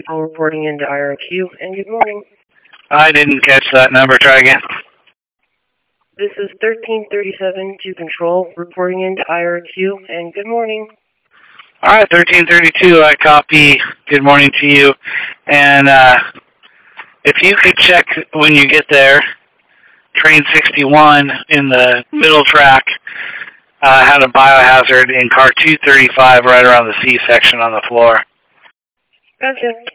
Control reporting into IRQ, and good morning. I didn't catch that number. Try again. This is 1337 to Control reporting into IRQ, and good morning. All right, 1332, I copy. Good morning to you. And if you could check when you get there, train 61 in the middle track had a biohazard in car 235 right around the C section on the floor. Gotcha.